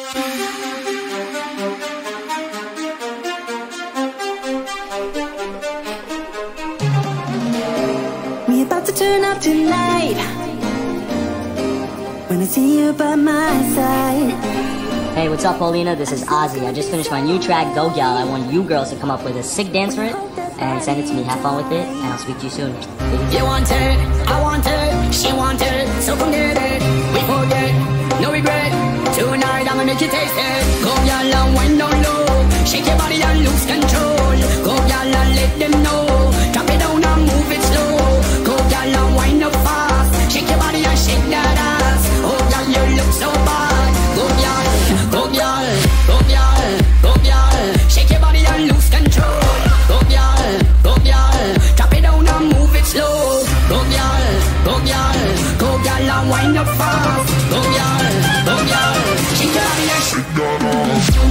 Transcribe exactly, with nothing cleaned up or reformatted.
We about to turn up tonight. When I see you by my side. Hey, what's up, Paulina? This is Ozzy. I just finished my new track, Go Gal. I want you girls to come up with a sick dance for it and send it to me. Have fun with it, and I'll speak to you soon. You want it, I want it, she want it, so come get it. We forget, no regret. Tonight I'ma make you taste it. Go gal and wind down low, shake your body and lose control. Go gal and let them know, drop it down and move it slow. Go gal and wind up fast, shake your body and shake that ass. Oh gal, you look so bad. Go gal, go gal, go gal, go gal, shake your body and lose control. Go gal, go gal, drop it down and move it slow. Go gal, go gal, go gal and wind up fast. Go gal, go gal, shake your body and shake that ass.